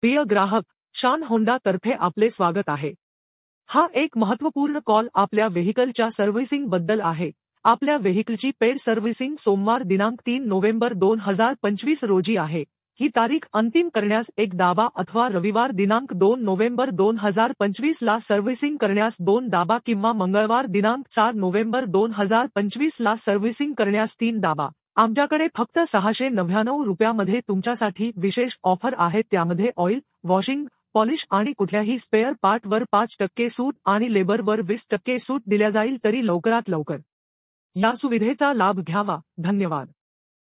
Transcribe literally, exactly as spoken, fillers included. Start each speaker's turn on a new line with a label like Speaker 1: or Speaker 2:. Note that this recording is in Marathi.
Speaker 1: प्रिय ग्राहक, शान होंडा तर्फे आपले स्वागत आहे. हा एक महत्त्वपूर्ण कॉल आपल्या व्हेइकलच्या सर्व्हिसिंग बद्दल आहे. आपल्या व्हेइकलची पेड सर्व्हिसिंग सोमवार दिनांक तीन नोव्हेंबर दोन हजार पंचवीस रोजी आहे. ही तारीख अंतिम करण्यास एक दाबा अथवा रविवार दिनांक दोन नोव्हेंबर दोन हजार पंचवीस ला सर्व्हिसिंग करण्यास दोन दाबा किंवा मंगळवार दिनांक चार नोव्हेंबर दोन हजार पंचवीस ला सर्व्हिसिंग करण्यास तीन दाबा. आमच्याकडे फक्त सहाशे नव्याण्णव रुपयामध्ये तुमच्यासाठी विशेष ऑफर आहे. त्यामध्ये ऑइल, वॉशिंग, पॉलिश आणि कुठल्याही स्पेअर पार्टवर पाच टक्के सूट आणि लेबरवर वीस टक्के सूट दिल्या जाईल. तरी लवकरात लवकर या सुविधेचा लाभ घ्यावा. धन्यवाद.